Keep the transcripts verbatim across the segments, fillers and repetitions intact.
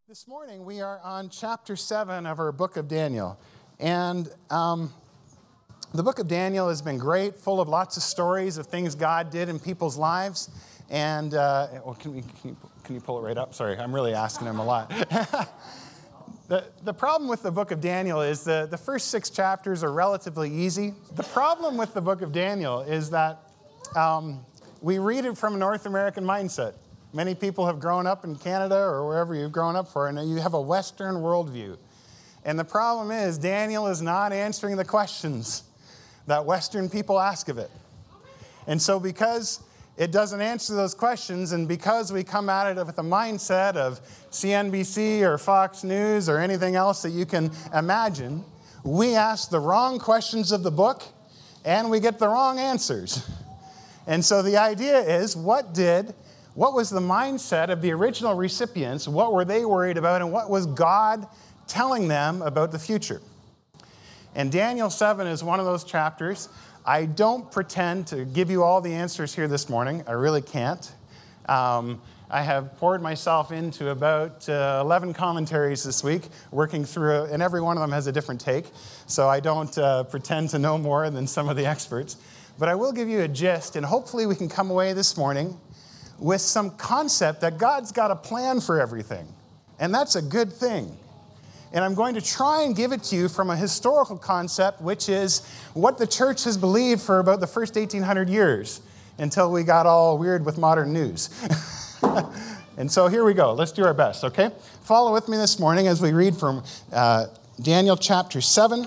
This morning we are on chapter seven of our book of Daniel. And um, the book of Daniel has been great, full of lots of stories of things God did in people's lives. And, uh, well, can, we, can, you, can you pull it right up? Sorry, I'm really asking him a lot. the, the problem with the book of Daniel is the, the first six chapters are relatively easy. The problem with the book of Daniel is that um, we read it from a North American mindset. Many people have grown up in Canada or wherever you've grown up for, and you have a Western worldview. And the problem is Daniel is not answering the questions that Western people ask of it. And so because it doesn't answer those questions, and because we come at it with a mindset of C N B C or Fox News or anything else that you can imagine, we ask the wrong questions of the book, and we get the wrong answers. And so the idea is, what did What was the mindset of the original recipients? What were they worried about? And what was God telling them about the future? And Daniel seven is one of those chapters. I don't pretend to give you all the answers here this morning. I really can't. Um, I have poured myself into about uh, eleven commentaries this week, working through, and every one of them has a different take. So I don't uh, pretend to know more than some of the experts. But I will give you a gist, and hopefully we can come away this morning with some concept that God's got a plan for everything. And that's a good thing. And I'm going to try and give it to you from a historical concept, which is what the church has believed for about the first eighteen hundred years, until we got all weird with modern news. And so here we go. Let's do our best, okay? Follow with me this morning as we read from uh, Daniel chapter seven.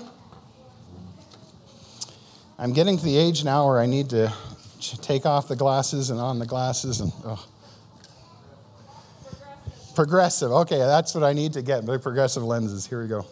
I'm getting to the age now where I need to take off the glasses and on the glasses and oh. Progressive. Progressive. Okay, that's what I need to get. The progressive lenses. Here we go.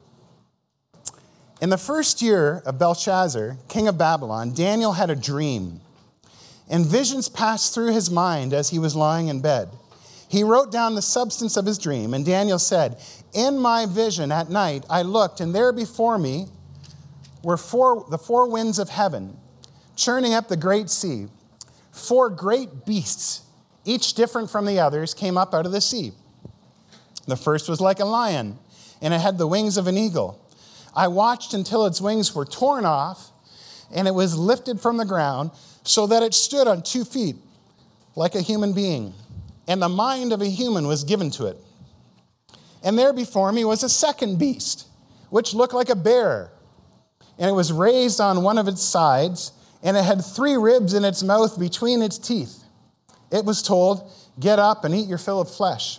In the first year of Belshazzar, king of Babylon, Daniel had a dream, and visions passed through his mind as he was lying in bed. He wrote down the substance of his dream, and Daniel said, "In my vision at night I looked, and there before me were four, the four winds of heaven, churning up the great sea. Four great beasts, each different from the others, came up out of the sea. The first was like a lion, and it had the wings of an eagle. I watched until its wings were torn off, and it was lifted from the ground, so that it stood on two feet, like a human being. And the mind of a human was given to it. And there before me was a second beast, which looked like a bear, and it was raised on one of its sides, and it had three ribs in its mouth between its teeth. It was told, 'Get up and eat your fill of flesh.'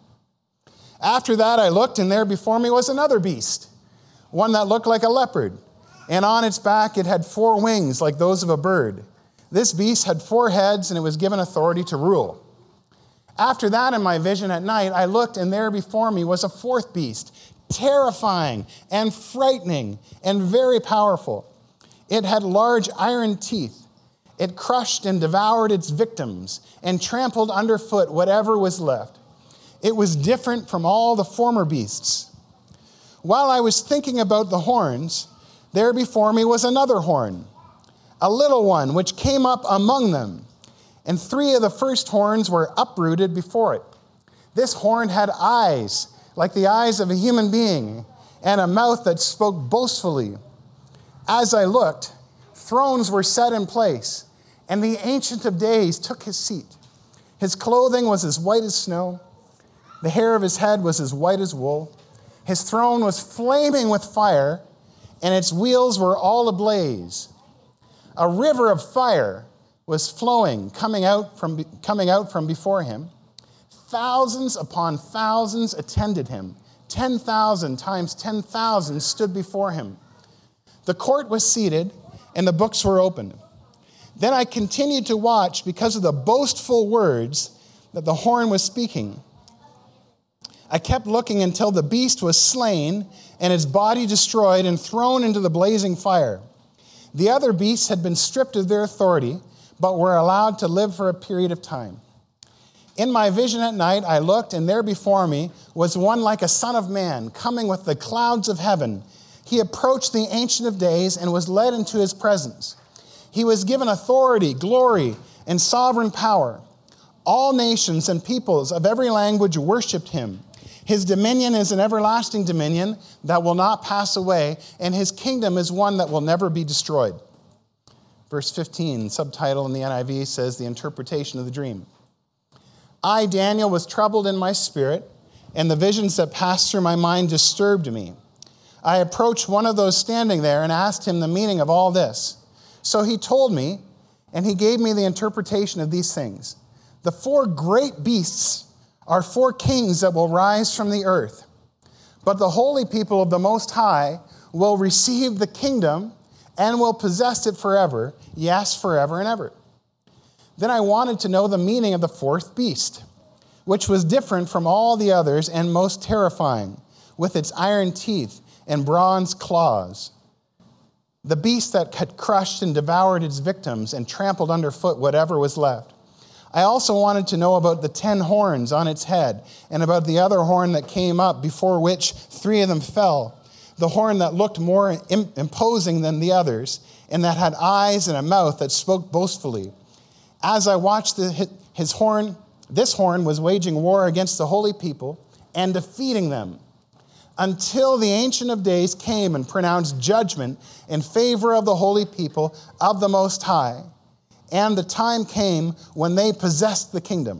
After that I looked, and there before me was another beast, one that looked like a leopard, and on its back it had four wings like those of a bird. This beast had four heads, and it was given authority to rule. After that, in my vision at night, I looked, and there before me was a fourth beast, terrifying and frightening and very powerful. It had large iron teeth. It crushed and devoured its victims and trampled underfoot whatever was left. It was different from all the former beasts. While I was thinking about the horns, there before me was another horn, a little one which came up among them, and three of the first horns were uprooted before it. This horn had eyes like the eyes of a human being, and a mouth that spoke boastfully. As I looked, thrones were set in place, and the Ancient of Days took his seat. His clothing was as white as snow. The hair of his head was as white as wool. His throne was flaming with fire, and its wheels were all ablaze. A river of fire was flowing, coming out from, coming out from before him. Thousands upon thousands attended him. Ten thousand times ten thousand stood before him. The court was seated, and the books were opened. Then I continued to watch because of the boastful words that the horn was speaking. I kept looking until the beast was slain, and its body destroyed and thrown into the blazing fire. The other beasts had been stripped of their authority, but were allowed to live for a period of time. In my vision at night, I looked, and there before me was one like a son of man, coming with the clouds of heaven. He approached the Ancient of Days and was led into his presence. He was given authority, glory, and sovereign power. All nations and peoples of every language worshipped him. His dominion is an everlasting dominion that will not pass away, and his kingdom is one that will never be destroyed. Verse fifteen, subtitle in the N I V says, the interpretation of the dream. I, Daniel, was troubled in my spirit, and the visions that passed through my mind disturbed me. I approached one of those standing there and asked him the meaning of all this. So he told me, and he gave me the interpretation of these things. The four great beasts are four kings that will rise from the earth. But the holy people of the Most High will receive the kingdom and will possess it forever, yes, forever and ever. Then I wanted to know the meaning of the fourth beast, which was different from all the others and most terrifying, with its iron teeth and bronze claws. The beast that had crushed and devoured its victims and trampled underfoot whatever was left. I also wanted to know about the ten horns on its head and about the other horn that came up, before which three of them fell. The horn that looked more imposing than the others, and that had eyes and a mouth that spoke boastfully. As I watched the, his horn, this horn was waging war against the holy people and defeating them, until the Ancient of Days came and pronounced judgment in favor of the holy people of the Most High. And the time came when they possessed the kingdom.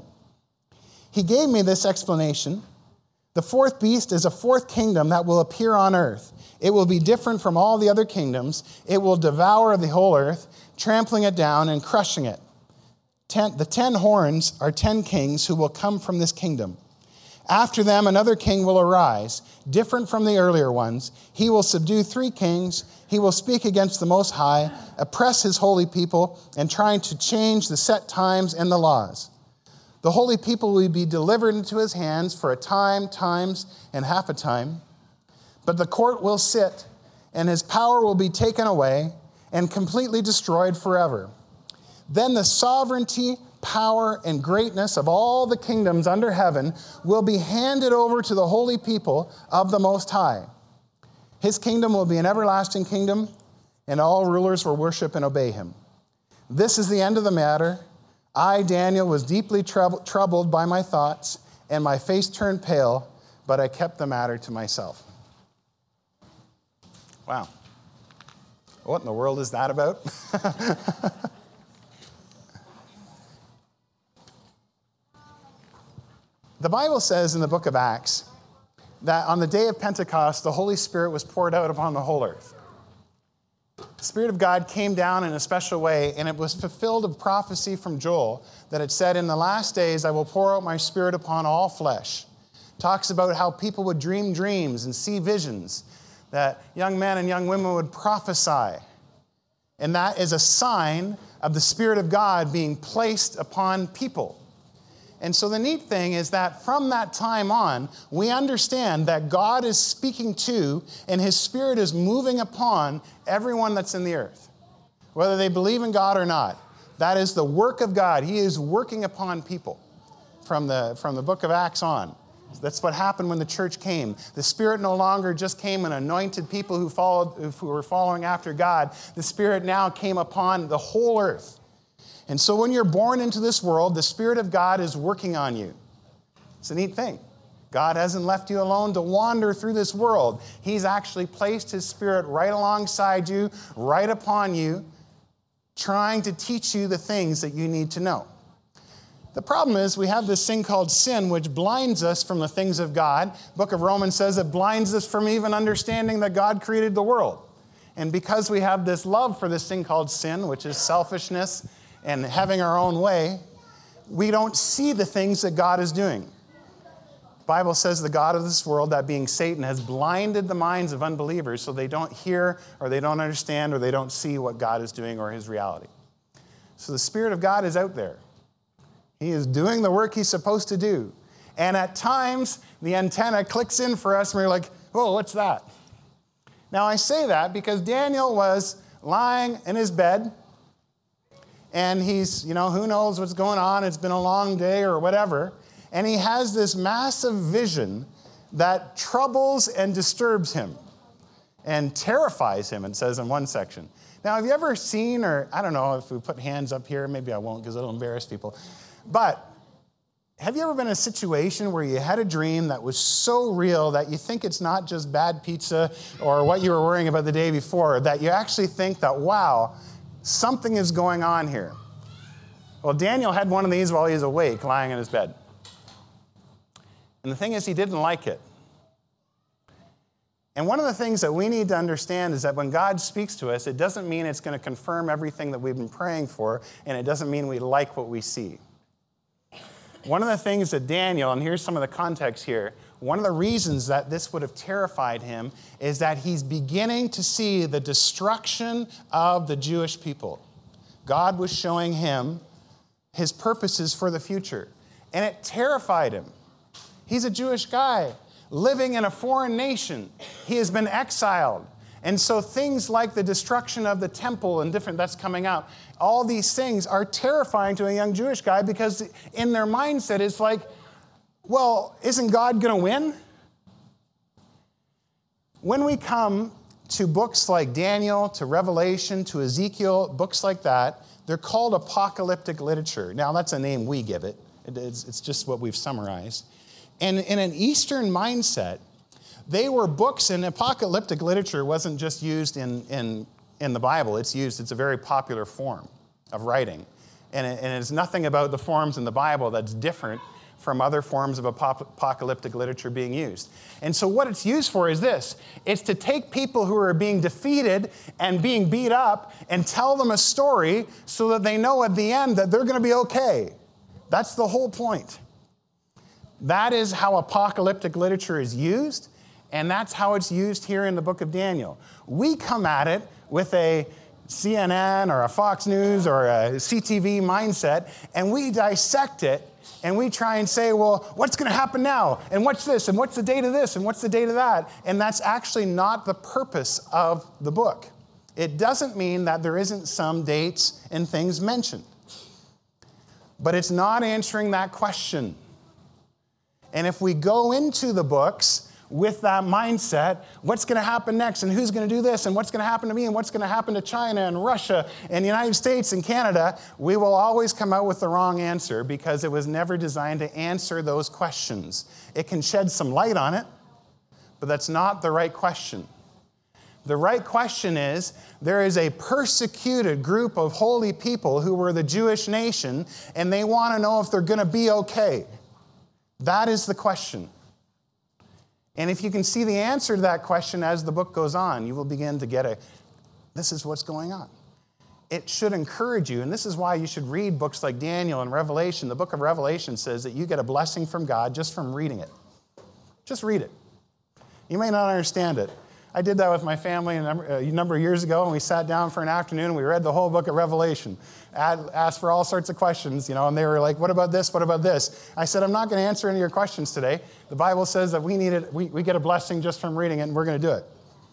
He gave me this explanation. The fourth beast is a fourth kingdom that will appear on earth. It will be different from all the other kingdoms. It will devour the whole earth, trampling it down and crushing it. Ten, the ten horns are ten kings who will come from this kingdom. After them, another king will arise, different from the earlier ones. He will subdue three kings. He will speak against the Most High, oppress his holy people, and trying to change the set times and the laws. The holy people will be delivered into his hands for a time, times, and half a time. But the court will sit, and his power will be taken away and completely destroyed forever. Then the sovereignty, power, and greatness of all the kingdoms under heaven will be handed over to the holy people of the Most High. His kingdom will be an everlasting kingdom, and all rulers will worship and obey him. This is the end of the matter. I, Daniel, was deeply trou- troubled by my thoughts, and my face turned pale, but I kept the matter to myself. Wow. What in the world is that about? The Bible says in the book of Acts that on the day of Pentecost, the Holy Spirit was poured out upon the whole earth. The Spirit of God came down in a special way, and it was fulfilled of prophecy from Joel that it said, in the last days, I will pour out my Spirit upon all flesh. Talks about how people would dream dreams and see visions, that young men and young women would prophesy. And that is a sign of the Spirit of God being placed upon people. And so the neat thing is that from that time on, we understand that God is speaking to and his Spirit is moving upon everyone that's in the earth, whether they believe in God or not. That is the work of God. He is working upon people from the, from the book of Acts on. That's what happened when the church came. The Spirit no longer just came and anointed people who followed, who were following after God. The Spirit now came upon the whole earth. And so when you're born into this world, the Spirit of God is working on you. It's a neat thing. God hasn't left you alone to wander through this world. He's actually placed his Spirit right alongside you, right upon you, trying to teach you the things that you need to know. The problem is we have this thing called sin, which blinds us from the things of God. The book of Romans says it blinds us from even understanding that God created the world. And because we have this love for this thing called sin, which is selfishness and having our own way, we don't see the things that God is doing. The Bible says the God of this world, that being Satan, has blinded the minds of unbelievers so they don't hear or they don't understand or they don't see what God is doing or his reality. So the Spirit of God is out there. He is doing the work he's supposed to do. And at times, the antenna clicks in for us and we're like, whoa, what's that? Now I say that because Daniel was lying in his bed, and he's, you know, who knows what's going on. It's been a long day or whatever. And he has this massive vision that troubles and disturbs him and terrifies him, it says in one section. Now, have you ever seen, or I don't know if we put hands up here, maybe I won't because it'll embarrass people. But have you ever been in a situation where you had a dream that was so real that you think it's not just bad pizza or what you were worrying about the day before, that you actually think that, wow, something is going on here? Well, Daniel had one of these while he was awake, lying in his bed. And the thing is, he didn't like it. And one of the things that we need to understand is that when God speaks to us, it doesn't mean it's going to confirm everything that we've been praying for, and it doesn't mean we like what we see. One of the things that Daniel, and here's some of the context here, one of the reasons that this would have terrified him is that he's beginning to see the destruction of the Jewish people. God was showing him his purposes for the future, and it terrified him. He's a Jewish guy living in a foreign nation. He has been exiled. And so things like the destruction of the temple and different that's coming out, all these things are terrifying to a young Jewish guy because in their mindset it's like, well, isn't God going to win? When we come to books like Daniel, to Revelation, to Ezekiel, books like that, they're called apocalyptic literature. Now, that's a name we give it. It's, it's just what we've summarized. And in an Eastern mindset, they were books, and apocalyptic literature wasn't just used in, in, in the Bible. It's used, it's a very popular form of writing. And, it, and it's nothing about the forms in the Bible that's different from other forms of apocalyptic literature being used. And so what it's used for is this. It's to take people who are being defeated and being beat up and tell them a story so that they know at the end that they're going to be okay. That's the whole point. That is how apocalyptic literature is used, and that's how it's used here in the book of Daniel. We come at it with a C N N or a Fox News or a C T V mindset, and we dissect it, and we try and say, well, what's going to happen now? And what's this? And what's the date of this? And what's the date of that? And that's actually not the purpose of the book. It doesn't mean that there isn't some dates and things mentioned. But it's not answering that question. And if we go into the books with that mindset, what's going to happen next, and who's going to do this, and what's going to happen to me, and what's going to happen to China and Russia and the United States and Canada, we will always come out with the wrong answer because it was never designed to answer those questions. It can shed some light on it, but that's not the right question. The right question is, there is a persecuted group of holy people who were the Jewish nation, and they want to know if they're going to be okay. That is the question. And if you can see the answer to that question as the book goes on, you will begin to get a, this is what's going on. It should encourage you, and this is why you should read books like Daniel and Revelation. The book of Revelation says that you get a blessing from God just from reading it. Just read it. You may not understand it. I did that with my family a number, a number of years ago, and we sat down for an afternoon, and we read the whole book of Revelation, asked for all sorts of questions, you know, and they were like, what about this, what about this? I said, I'm not going to answer any of your questions today. The Bible says that we need it, we, we get a blessing just from reading it, and we're going to do it.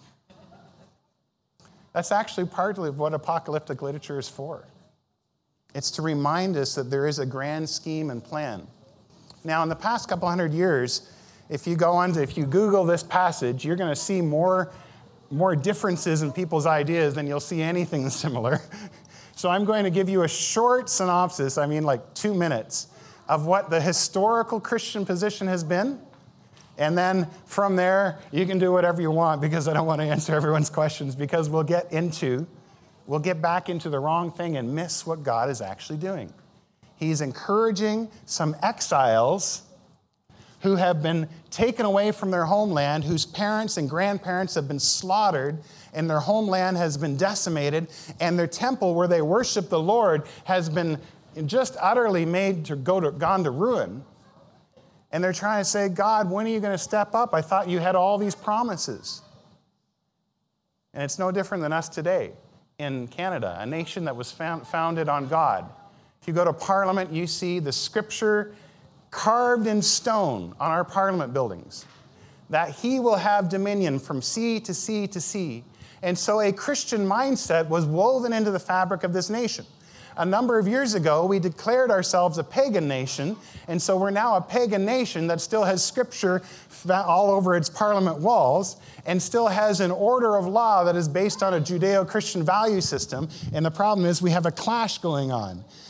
That's actually partly what apocalyptic literature is for. It's to remind us that there is a grand scheme and plan. Now, in the past couple hundred years, if you go on to, if you Google this passage, you're going to see more, more differences in people's ideas than you'll see anything similar. So I'm going to give you a short synopsis, I mean like two minutes, of what the historical Christian position has been. And then from there, you can do whatever you want because I don't want to answer everyone's questions because we'll get into, we'll get back into the wrong thing and miss what God is actually doing. He's encouraging some exiles who have been taken away from their homeland, whose parents and grandparents have been slaughtered, and their homeland has been decimated, and their temple where they worship the Lord has been just utterly made to go to, gone to ruin. And they're trying to say, God, when are you going to step up? I thought you had all these promises. And it's no different than us today in Canada, a nation that was found, founded on God. If you go to Parliament, you see the scripture carved in stone on our Parliament buildings, that he will have dominion from sea to sea to sea. And so a Christian mindset was woven into the fabric of this nation. A number of years ago, we declared ourselves a pagan nation, and so we're now a pagan nation that still has scripture all over its Parliament walls and still has an order of law that is based on a Judeo-Christian value system, and the problem is we have a clash going on.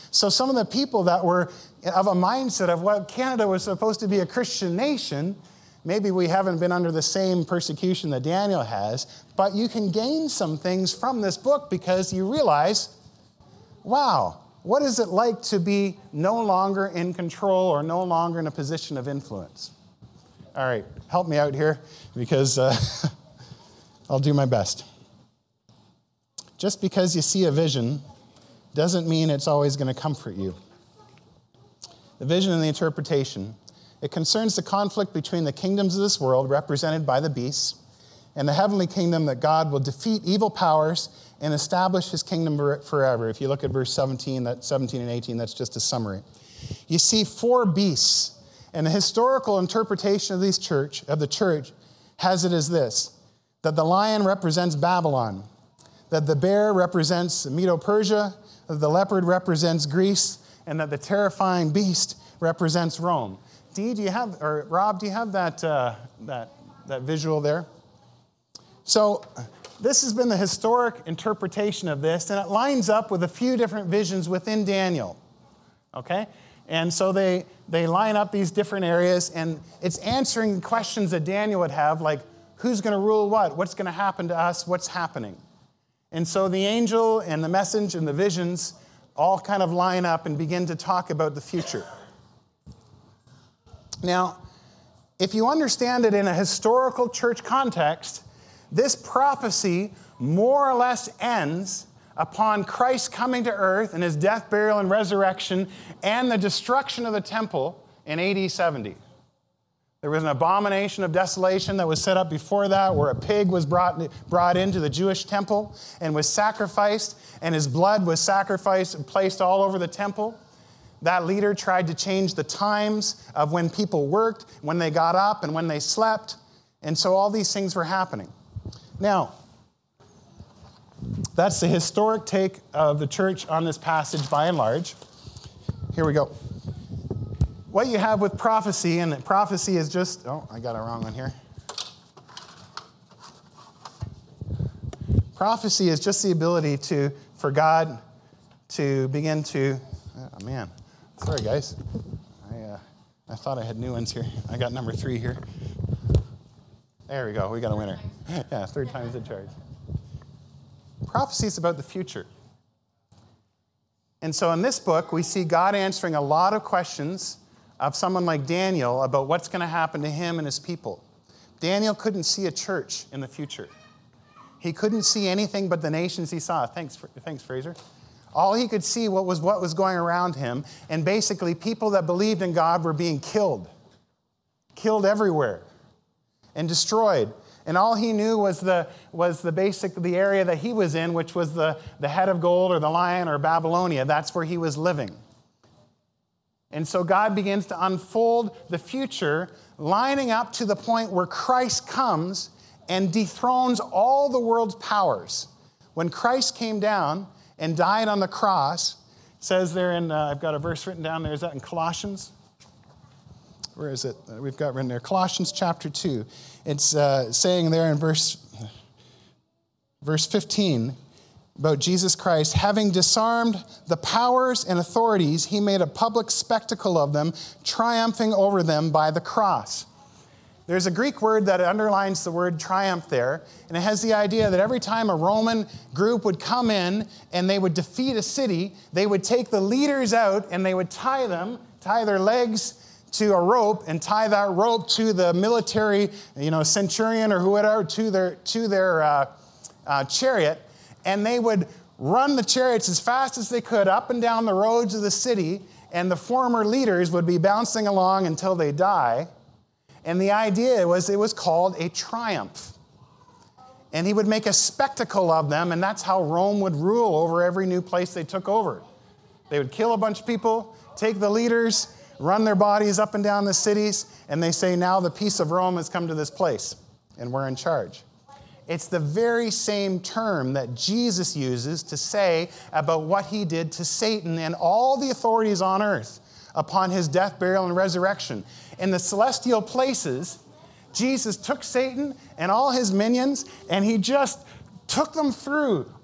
So some of the people that were of a mindset of, well, Canada was supposed to be a Christian nation, maybe we haven't been under the same persecution that Daniel has, but you can gain some things from this book because you realize, wow, what is it like to be no longer in control or no longer in a position of influence? All right, help me out here because uh, I'll do my best. Just because you see a vision doesn't mean it's always going to comfort you. The vision and the interpretation, it concerns the conflict between the kingdoms of this world, represented by the beasts, and the heavenly kingdom that God will defeat evil powers and establish his kingdom forever. If you look at verse seventeen, that seventeen and eighteen, that's just a summary. You see four beasts, and the historical interpretation of these church of the church has it as this, that the lion represents Babylon, that the bear represents Medo-Persia, that the leopard represents Greece, and that the terrifying beast represents Rome. Dee, do you have, or Rob, do you have that uh, that that visual there? So this has been the historic interpretation of this, and it lines up with a few different visions within Daniel. Okay, and so they they line up these different areas, and it's answering questions that Daniel would have, like who's going to rule what, what's going to happen to us, what's happening. And so the angel and the message and the visions all kind of line up and begin to talk about the future. Now, if you understand it in a historical church context, this prophecy more or less ends upon Christ coming to earth and his death, burial, and resurrection and the destruction of the temple in A D seventy. There was an abomination of desolation that was set up before that where a pig was brought, brought into the Jewish temple and was sacrificed, and his blood was sacrificed and placed all over the temple. That leader tried to change the times of when people worked, when they got up, and when they slept. And so all these things were happening. Now, that's the historic take of the church on this passage by and large. Here we go. What you have with prophecy, and prophecy is just, oh, I got a wrong one here. Prophecy is just the ability to, for God to begin to, oh man, sorry guys. I, uh, I thought I had new ones here. I got number three here. There we go, we got a winner. Yeah, third time's the charge. Prophecy is about the future. And so in this book, we see God answering a lot of questions of someone like Daniel about what's going to happen to him and his people. Daniel couldn't see a church in the future. He couldn't see anything but the nations he saw. Thanks, thanks, Fraser. All he could see what was what was going around him, and basically people that believed in God were being killed, killed everywhere, and destroyed. And all he knew was the was the basic the area that he was in, which was the, the head of gold or the lion or Babylonia. That's where he was living. And so God begins to unfold the future, lining up to the point where Christ comes and dethrones all the world's powers. When Christ came down and died on the cross, it says there in, uh, I've got a verse written down there, is that in Colossians? Where is it? Uh, we've got written there, Colossians chapter two. It's uh, saying there in verse, verse fifteen, about Jesus Christ, having disarmed the powers and authorities, he made a public spectacle of them, triumphing over them by the cross. There's a Greek word that underlines the word triumph there, and it has the idea that every time a Roman group would come in and they would defeat a city, they would take the leaders out and they would tie them, tie their legs to a rope and tie that rope to the military, you know, centurion or whoever, to their, to their uh, uh, chariot, and they would run the chariots as fast as they could up and down the roads of the city, and the former leaders would be bouncing along until they die. And the idea was it was called a triumph. And he would make a spectacle of them, and that's how Rome would rule over every new place they took over. They would kill a bunch of people, take the leaders, run their bodies up and down the cities, and they say, now the peace of Rome has come to this place, and we're in charge. It's the very same term that Jesus uses to say about what he did to Satan and all the authorities on earth upon his death, burial, and resurrection. In the celestial places, Jesus took Satan and all his minions, and he just took them through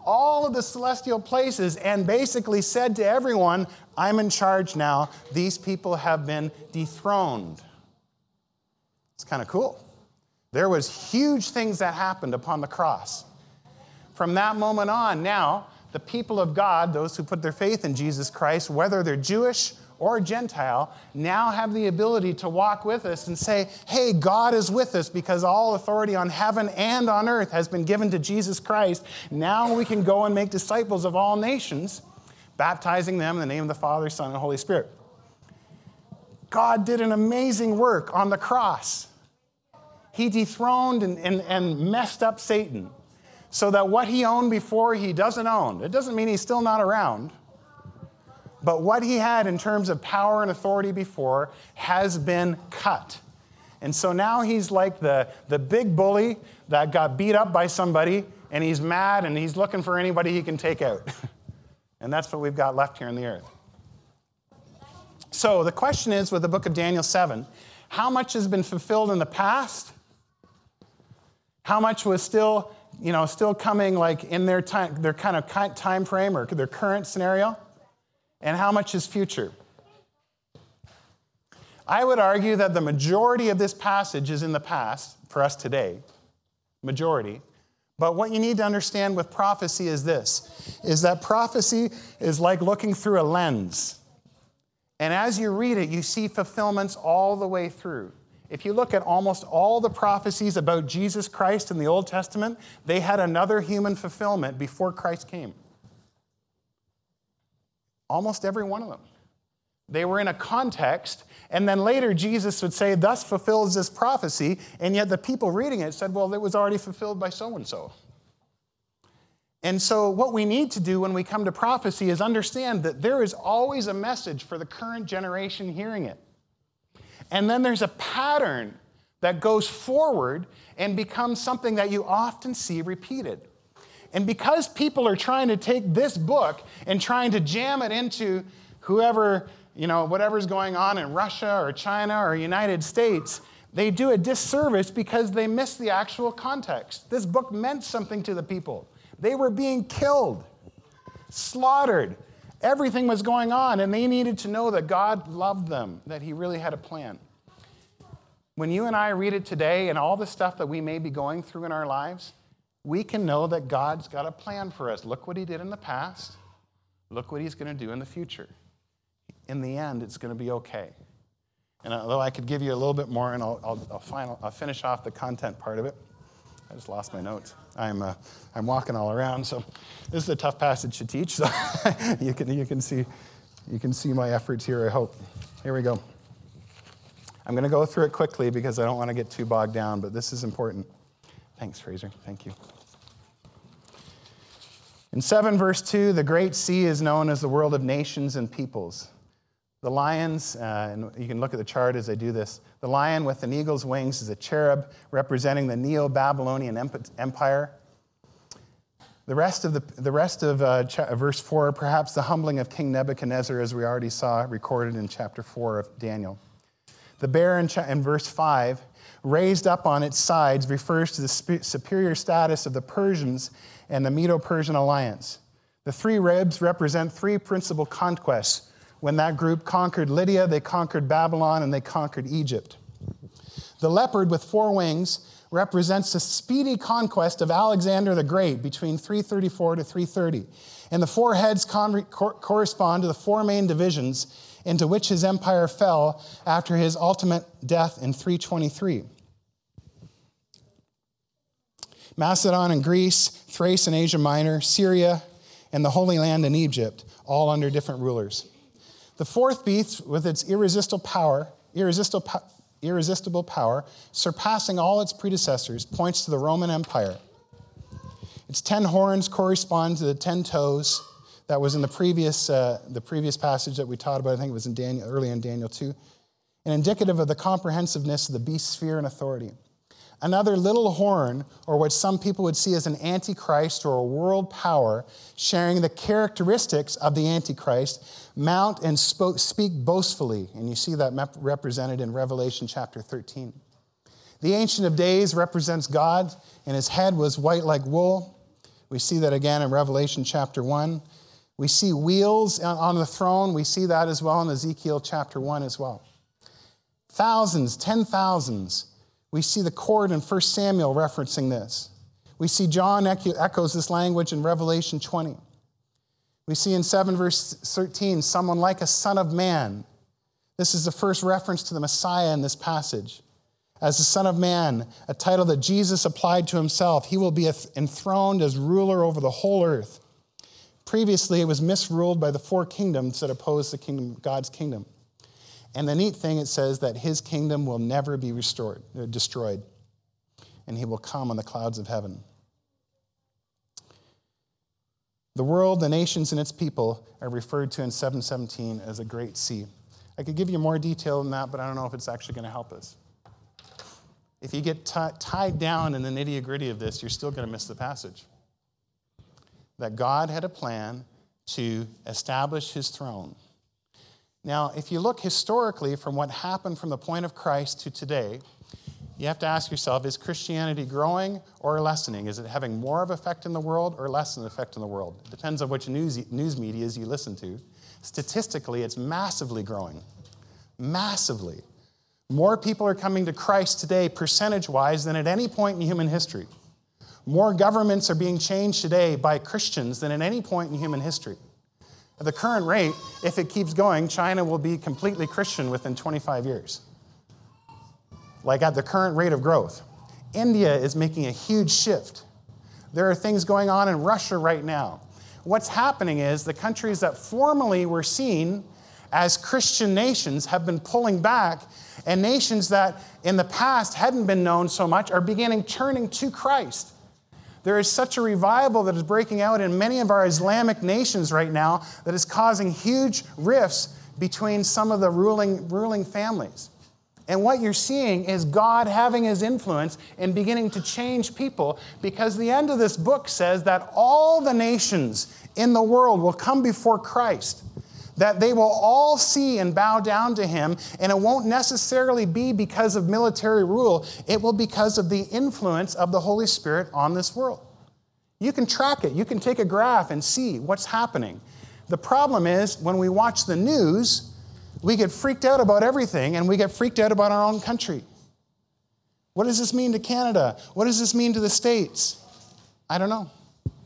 all of the celestial places and basically said to everyone, I'm in charge now. These people have been dethroned. It's kind of cool. There was huge things that happened upon the cross. From that moment on, now, the people of God, those who put their faith in Jesus Christ, whether they're Jewish or Gentile, now have the ability to walk with us and say, hey, God is with us because all authority on heaven and on earth has been given to Jesus Christ. Now we can go and make disciples of all nations, baptizing them in the name of the Father, Son, and Holy Spirit. God did an amazing work on the cross. He dethroned and, and, and messed up Satan so that what he owned before, he doesn't own. It doesn't mean he's still not around. But what he had in terms of power and authority before has been cut. And so now he's like the, the big bully that got beat up by somebody, and he's mad, and he's looking for anybody he can take out. And that's what we've got left here on the earth. So the question is, with the book of Daniel seven, how much has been fulfilled in the past? How much was still, you know, still coming like in their time, their kind of time frame or their current scenario? And how much is future? I would argue that the majority of this passage is in the past for us today. Majority. But what you need to understand with prophecy is this, is that prophecy is like looking through a lens. And as you read it, you see fulfillments all the way through. If you look at almost all the prophecies about Jesus Christ in the Old Testament, they had another human fulfillment before Christ came. Almost every one of them. They were in a context, and then later Jesus would say, thus fulfills this prophecy, and yet the people reading it said, well, it was already fulfilled by so-and-so. And so what we need to do when we come to prophecy is understand that there is always a message for the current generation hearing it. And then there's a pattern that goes forward and becomes something that you often see repeated. And because people are trying to take this book and trying to jam it into whoever, you know, whatever's going on in Russia or China or United States, they do a disservice because they miss the actual context. This book meant something to the people. They were being killed, slaughtered. Everything was going on, and they needed to know that God loved them, that he really had a plan. When you and I read it today and all the stuff that we may be going through in our lives, we can know that God's got a plan for us. Look what he did in the past. Look what he's going to do in the future. In the end, it's going to be okay. And although I could give you a little bit more, and I'll, I'll, I'll, final, I'll finish off the content part of it. I just lost my notes. I'm uh, I'm walking all around, so this is a tough passage to teach. So you can you can see you can see my efforts here. I hope. Here we go. I'm going to go through it quickly because I don't want to get too bogged down, but this is important. Thanks, Fraser. Thank you. In seven, verse two, the great sea is known as the world of nations and peoples. The lions, uh, and you can look at the chart as I do this, the lion with an eagle's wings is a cherub representing the Neo-Babylonian Empire. The rest of, the, the rest of uh, cha- verse four, perhaps the humbling of King Nebuchadnezzar, as we already saw recorded in chapter four of Daniel. The bear in, cha- in verse five, raised up on its sides, refers to the sp- superior status of the Persians and the Medo-Persian alliance. The three ribs represent three principal conquests. When that group conquered Lydia, they conquered Babylon, and they conquered Egypt. The leopard with four wings represents the speedy conquest of Alexander the Great between three thirty-four to three thirty. And the four heads con- cor- correspond to the four main divisions into which his empire fell after his ultimate death in three twenty-three. Macedon and Greece, Thrace and Asia Minor, Syria, and the Holy Land and Egypt, all under different rulers. The fourth beast, with its irresistible power, irresistible, irresistible power, surpassing all its predecessors, points to the Roman Empire. Its ten horns correspond to the ten toes that was in the previous uh, the previous passage that we taught about. I think it was in Daniel, early in Daniel two, and indicative of the comprehensiveness of the beast's sphere and authority. Another little horn, or what some people would see as an antichrist or a world power, sharing the characteristics of the antichrist, mount and spoke, speak boastfully. And you see that represented in Revelation chapter thirteen. The Ancient of Days represents God, and his head was white like wool. We see that again in Revelation chapter one. We see wheels on the throne. We see that as well in Ezekiel chapter one as well. Thousands, ten thousands. We see the cord in First Samuel referencing this. We see John echoes this language in Revelation twenty. We see in seven verse thirteen, someone like a son of man. This is the first reference to the Messiah in this passage. As the Son of Man, a title that Jesus applied to himself, he will be enthroned as ruler over the whole earth. Previously, it was misruled by the four kingdoms that opposed the kingdom, God's kingdom. And the neat thing, it says that his kingdom will never be restored, or destroyed, and he will come on the clouds of heaven. The world, the nations, and its people are referred to in seven seventeen as a great sea. I could give you more detail than that, but I don't know if it's actually going to help us. If you get t- tied down in the nitty-gritty of this, you're still going to miss the passage. That God had a plan to establish his throne. Now, if you look historically from what happened from the point of Christ to today, you have to ask yourself, is Christianity growing or lessening? Is it having more of an effect in the world or less of an effect in the world? It depends on which news, news media you listen to. Statistically, it's massively growing. Massively. More people are coming to Christ today, percentage-wise, than at any point in human history. More governments are being changed today by Christians than at any point in human history. At the current rate, if it keeps going, China will be completely Christian within twenty-five years. Like at the current rate of growth. India is making a huge shift. There are things going on in Russia right now. What's happening is the countries that formerly were seen as Christian nations have been pulling back, and nations that in the past hadn't been known so much are beginning turning to Christ. There is such a revival that is breaking out in many of our Islamic nations right now that is causing huge rifts between some of the ruling, ruling families. And what you're seeing is God having his influence and beginning to change people, because the end of this book says that all the nations in the world will come before Christ, that they will all see and bow down to him, and it won't necessarily be because of military rule. It will be because of the influence of the Holy Spirit on this world. You can track it. You can take a graph and see what's happening. The problem is when we watch the news, we get freaked out about everything, and we get freaked out about our own country. What does this mean to Canada? What does this mean to the States? I don't know.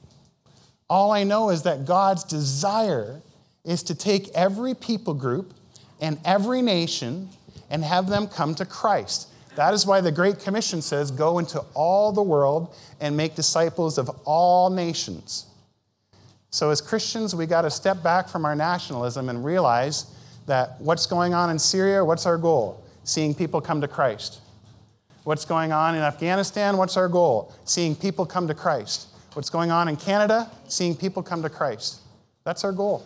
All I know is that God's desire is to take every people group and every nation and have them come to Christ. That is why the Great Commission says, go into all the world and make disciples of all nations. So as Christians, we got to step back from our nationalism and realize that what's going on in Syria, what's our goal? Seeing people come to Christ. What's going on in Afghanistan, what's our goal? Seeing people come to Christ. What's going on in Canada? Seeing people come to Christ. That's our goal.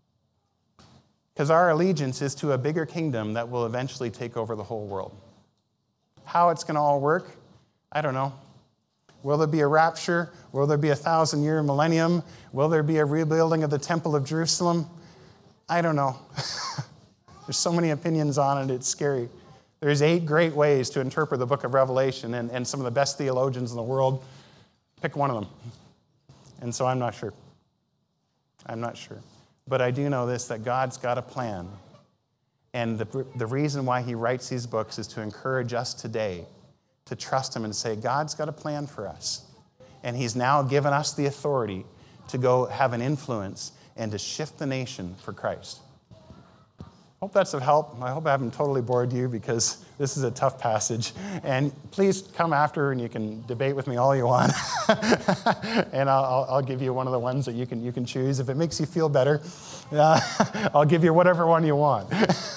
Because our allegiance is to a bigger kingdom that will eventually take over the whole world. How it's going to all work, I don't know. Will there be a rapture? Will there be a thousand-year millennium? Will there be a rebuilding of the Temple of Jerusalem? I don't know. There's so many opinions on it, it's scary. There's eight great ways to interpret the book of Revelation, and, and some of the best theologians in the world pick one of them. And so I'm not sure. I'm not sure. But I do know this, that God's got a plan. And the, the reason why he writes these books is to encourage us today to trust him and say, God's got a plan for us. And he's now given us the authority to go have an influence and to shift the nation for Christ. Hope that's of help. I hope I haven't totally bored you, because this is a tough passage. And please come after and you can debate with me all you want. And I'll, I'll give you one of the ones that you can, you can choose. If it makes you feel better, uh, I'll give you whatever one you want.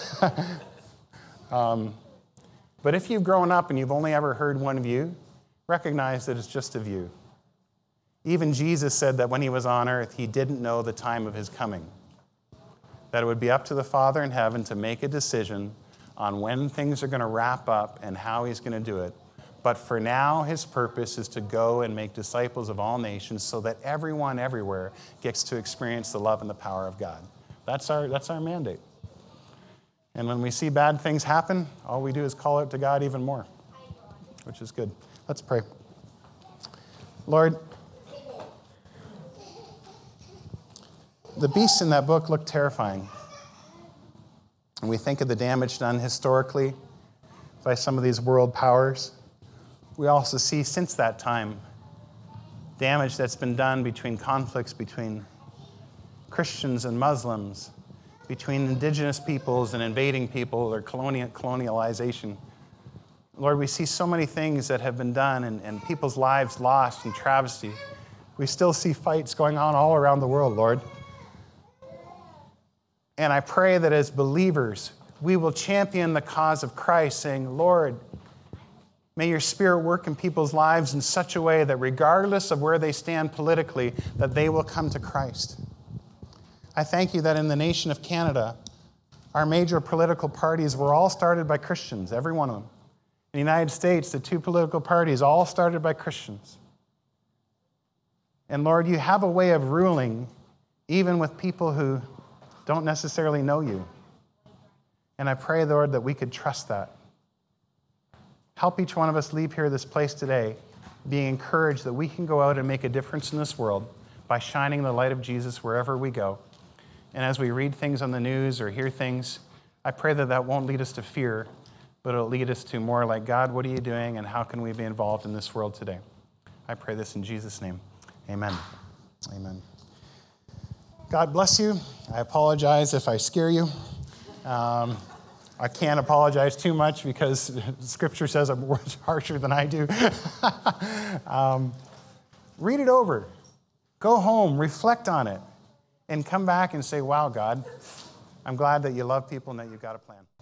um, but if you've grown up and you've only ever heard one view, recognize that it's just a view. Even Jesus said that when he was on earth, he didn't know the time of his coming. That it would be up to the Father in heaven to make a decision on when things are going to wrap up and how he's going to do it. But for now, his purpose is to go and make disciples of all nations so that everyone everywhere gets to experience the love and the power of God. That's our, that's our mandate. And when we see bad things happen, all we do is call out to God even more, which is good. Let's pray. Lord, the beasts in that book look terrifying. And we think of the damage done historically by some of these world powers. We also see since that time damage that's been done between conflicts between Christians and Muslims, between indigenous peoples and invading people, or colonial, colonialization. Lord, we see so many things that have been done and, and people's lives lost and travesty. We still see fights going on all around the world, Lord. And I pray that as believers, we will champion the cause of Christ, saying, Lord, may your Spirit work in people's lives in such a way that regardless of where they stand politically, that they will come to Christ. I thank you that in the nation of Canada, our major political parties were all started by Christians, every one of them. In the United States, the two political parties all started by Christians. And Lord, you have a way of ruling even with people who don't necessarily know you. And I pray, Lord, that we could trust that. Help each one of us leave here this place today being encouraged that we can go out and make a difference in this world by shining the light of Jesus wherever we go. And as we read things on the news or hear things, I pray that that won't lead us to fear, but it'll lead us to more like, God, what are you doing, and how can we be involved in this world today? I pray this in Jesus' name. Amen. Amen. God bless you. I apologize if I scare you. Um, I can't apologize too much because Scripture says I'm much harsher than I do. um, read it over. Go home, reflect on it, and come back and say, wow, God, I'm glad that you love people and that you've got a plan.